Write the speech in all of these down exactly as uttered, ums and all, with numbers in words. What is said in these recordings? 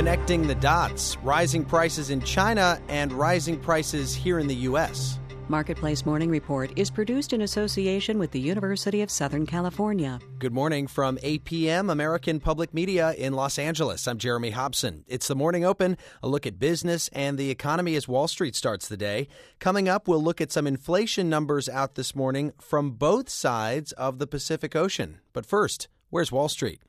connecting the dots. Rising prices in China and rising prices here in the U S. Marketplace Morning Report is produced in association with the University of Southern California. Good morning from A P M, American Public Media in Los Angeles. I'm Jeremy Hobson. It's the Morning Open, a look at business and the economy as Wall Street starts the day. Coming up, we'll look at some inflation numbers out this morning from both sides of the Pacific Ocean. But first, where's Wall Street?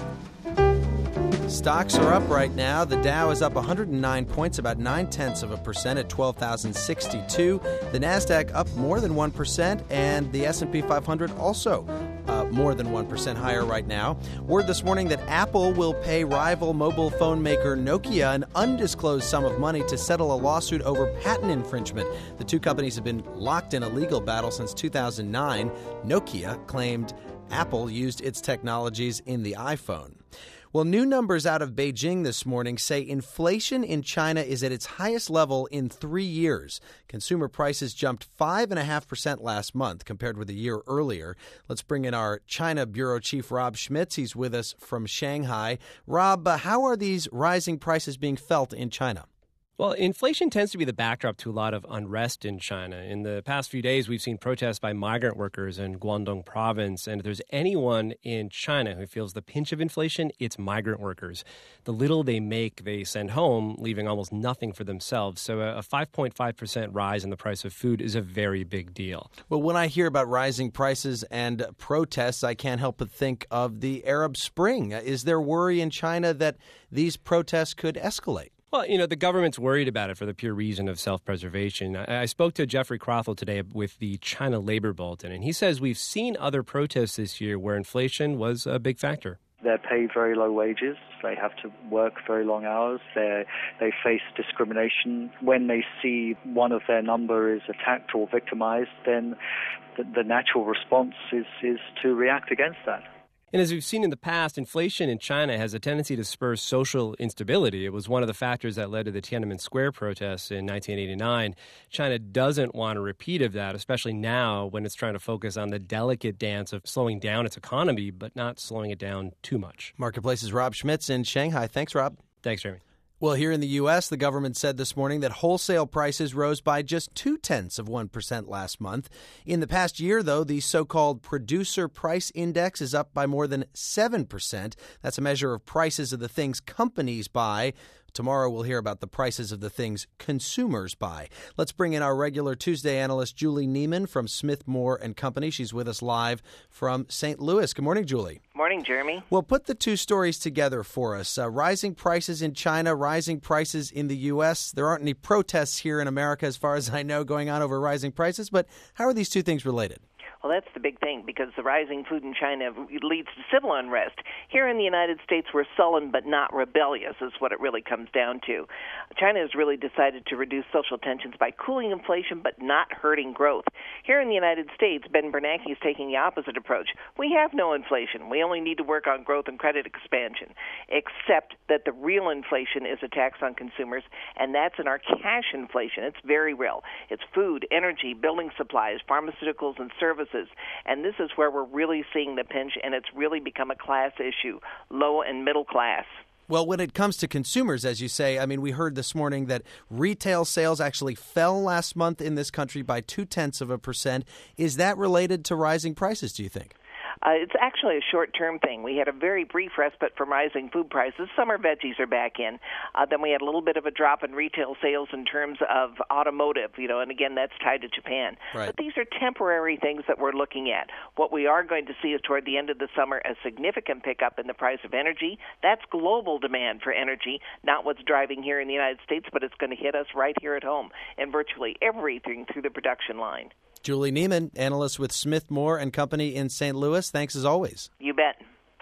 Stocks are up right now. The Dow is up one hundred nine points, about nine-tenths of a percent at twelve thousand sixty-two. The Nasdaq up more than one percent, and the S and P five hundred also uh, more than one percent higher right now. Word this morning that Apple will pay rival mobile phone maker Nokia an undisclosed sum of money to settle a lawsuit over patent infringement. The two companies have been locked in a legal battle since two thousand nine. Nokia claimed Apple used its technologies in the iPhone. Well, new numbers out of Beijing this morning say inflation in China is at its highest level in three years. Consumer prices jumped five point five percent last month compared with a year earlier. Let's bring in our China Bureau Chief Rob Schmitz. He's with us from Shanghai. Rob, uh, how are these rising prices being felt in China? Well, inflation tends to be the backdrop to a lot of unrest in China. In the past few days, we've seen protests by migrant workers in Guangdong province. And if there's anyone in China who feels the pinch of inflation, it's migrant workers. The little they make, they send home, leaving almost nothing for themselves. So a five point five percent rise in the price of food is a very big deal. Well, when I hear about rising prices and protests, I can't help but think of the Arab Spring. Is there worry in China that these protests could escalate? Well, you know, the government's worried about it for the pure reason of self-preservation. I, I spoke to Jeffrey Crothall today with the China Labor Bulletin, and he says we've seen other protests this year where inflation was a big factor. They're paid very low wages. They have to work very long hours. They they face discrimination. When they see one of their number is attacked or victimized, then the, the natural response is, is to react against that. And as we've seen in the past, inflation in China has a tendency to spur social instability. It was one of the factors that led to the Tiananmen Square protests in nineteen eighty-nine. China doesn't want a repeat of that, especially now when it's trying to focus on the delicate dance of slowing down its economy, but not slowing it down too much. Marketplace's Rob Schmitz in Shanghai. Thanks, Rob. Thanks, Jeremy. Well, here in the U S, the government said this morning that wholesale prices rose by just two-tenths of one percent last month. In the past year, though, the so-called Producer Price Index is up by more than seven percent. That's a measure of prices of the things companies buy. Tomorrow, we'll hear about the prices of the things consumers buy. Let's bring in our regular Tuesday analyst, Julie Neiman from Smith Moore and Company. She's with us live from Saint Louis. Good morning, Julie. Morning, Jeremy. Well, put the two stories together for us. Uh, rising prices in China, rising prices in the U S. There aren't any protests here in America, as far as I know, going on over rising prices. But how are these two things related? Well, that's the big thing, because the rising food in China leads to civil unrest. Here in the United States, we're sullen but not rebellious is what it really comes down to. China has really decided to reduce social tensions by cooling inflation but not hurting growth. Here in the United States, Ben Bernanke is taking the opposite approach. We have no inflation. We only need to work on growth and credit expansion, except that the real inflation is a tax on consumers, and that's in our cash inflation. It's very real. It's food, energy, building supplies, pharmaceuticals, and services. And this is where we're really seeing the pinch, and it's really become a class issue, low and middle class. Well, when it comes to consumers, as you say, I mean, we heard this morning that retail sales actually fell last month in this country by two-tenths of a percent. Is that related to rising prices, do you think? Uh, it's actually a short-term thing. We had a very brief respite from rising food prices. Summer veggies are back in. Uh, then we had a little bit of a drop in retail sales in terms of automotive, you know, and again, that's tied to Japan. Right. But these are temporary things that we're looking at. What we are going to see is toward the end of the summer a significant pickup in the price of energy. That's global demand for energy, not what's driving here in the United States, but it's going to hit us right here at home and virtually everything through the production line. Julie Neiman, analyst with Smith Moore and Company in Saint Louis. Thanks as always. You bet.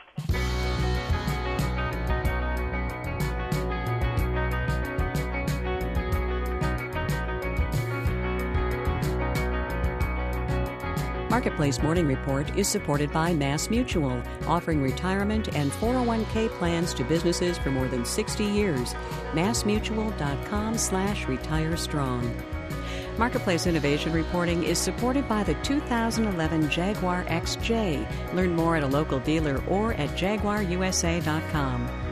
Marketplace Morning Report is supported by Mass Mutual, offering retirement and four oh one k plans to businesses for more than sixty years. massmutual.com slash retire strong. Marketplace Innovation Reporting is supported by the two thousand eleven Jaguar X J. Learn more at a local dealer or at jaguar u s a dot com.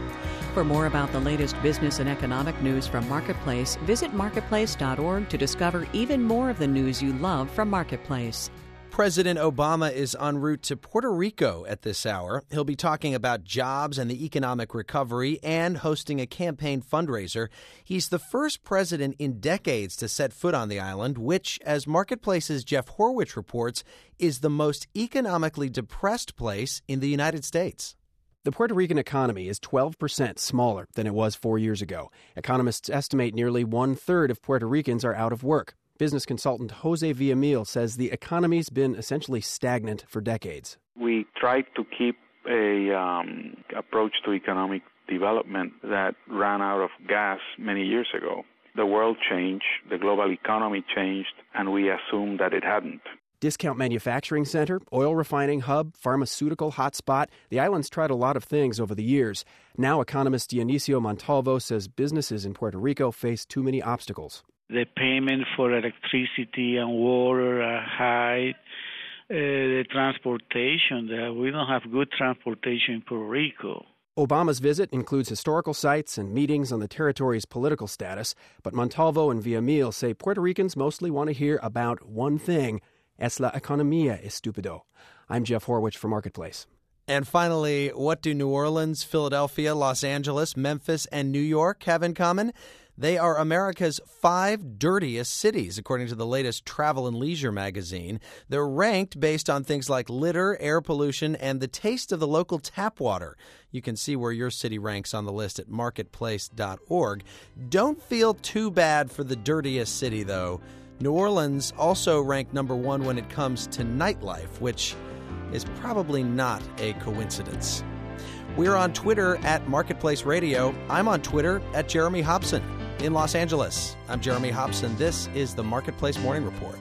For more about the latest business and economic news from Marketplace, visit marketplace dot org to discover even more of the news you love from Marketplace. President Obama is en route to Puerto Rico at this hour. He'll be talking about jobs and the economic recovery and hosting a campaign fundraiser. He's the first president in decades to set foot on the island, which, as Marketplace's Jeff Horwich reports, is the most economically depressed place in the United States. The Puerto Rican economy is twelve percent smaller than it was four years ago. Economists estimate nearly one-third of Puerto Ricans are out of work. Business consultant Jose Villamil says the economy's been essentially stagnant for decades. We tried to keep a um, approach to economic development that ran out of gas many years ago. The world changed, the global economy changed, and we assumed that it hadn't. Discount manufacturing center, oil refining hub, pharmaceutical hotspot. The island's tried a lot of things over the years. Now economist Dionisio Montalvo says businesses in Puerto Rico face too many obstacles. The payment for electricity and water are high. Uh, the transportation, uh, we don't have good transportation in Puerto Rico. Obama's visit includes historical sites and meetings on the territory's political status, but Montalvo and Villamil say Puerto Ricans mostly want to hear about one thing: es la economía, estúpido. I'm Jeff Horwich for Marketplace. And finally, what do New Orleans, Philadelphia, Los Angeles, Memphis, and New York have in common? They are America's five dirtiest cities, according to the latest Travel and Leisure magazine. They're ranked based on things like litter, air pollution, and the taste of the local tap water. You can see where your city ranks on the list at marketplace dot org. Don't feel too bad for the dirtiest city, though. New Orleans also ranked number one when it comes to nightlife, which is probably not a coincidence. We're on Twitter at Marketplace Radio. I'm on Twitter at Jeremy Hobson. In Los Angeles, I'm Jeremy Hobson. This is the Marketplace Morning Report.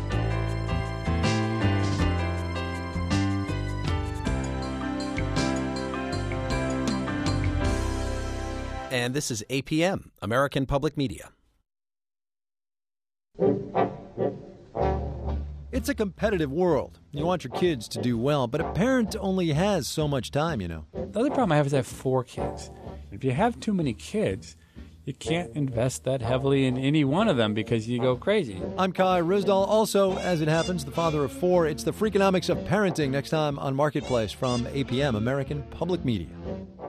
And this is A P M, American Public Media. It's a competitive world. You want your kids to do well, but a parent only has so much time, you know. The other problem I have is I have four kids. If you have too many kids, you can't invest that heavily in any one of them because you go crazy. I'm Kai Risdal, also, as it happens, the father of four. It's the Freakonomics of Parenting next time on Marketplace from A P M, American Public Media.